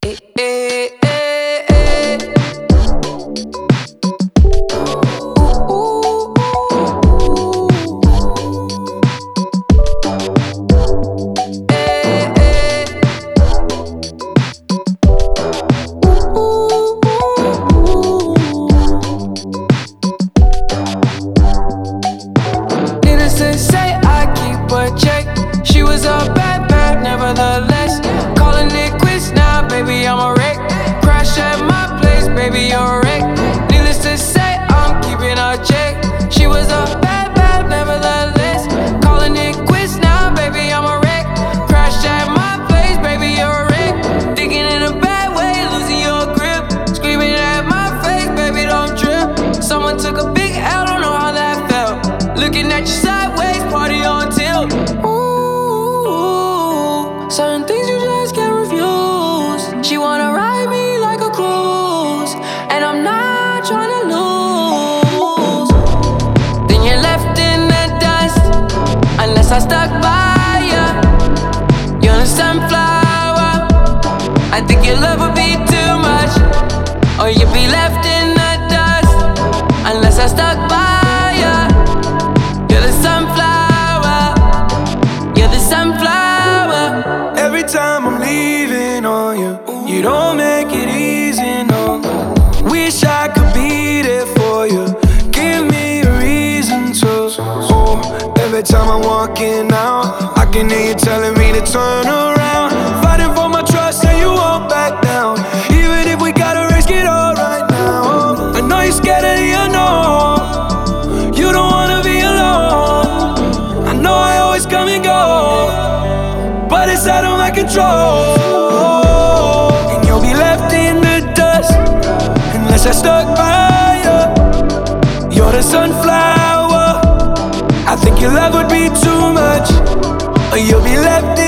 eh, eh, eh. Ooh, eh, eh. Needless to say, I keep a check. She was a bad, bad, nevertheless. Calling it quits now, baby, I'm a wreck. Crash at my place, baby, you're a wreck. Needless to say, I'm keeping a check. She was a bad, bad, nevertheless. Calling it quits now, baby, I'm a wreck. Crash at my place, baby, you're a wreck. Thinking in a bad way, losing your grip. Screaming at my face, baby, don't trip. Someone took a big L, don't know how that felt. Looking at you sideways, party on tilt. Ooh, certain things you just can't refuse. She wanna ride me like a cruise, and I'm not trying to lose. Then you're left in the dust, unless I stuck by ya. You're a sunflower. I think your love would be too much, or you'd be left in the dust, unless I stuck by ya. You're the sunflower. You're the sunflower. Every time I'm leaving on you, you don't make it easy, no. Wish I could be there for you. Give me a reason to. Oh, every time I'm walking out, I can hear you telling me to turn around. Fighting for my trust and you won't back down. Even if we gotta risk it all right now. I know you're scared of the unknown. You don't wanna be alone. I know I always come and go, but it's out of my control. And you'll be left in the dust, unless I stuck by you. You're the sunflower. I think your love would be too much, or you'll be left in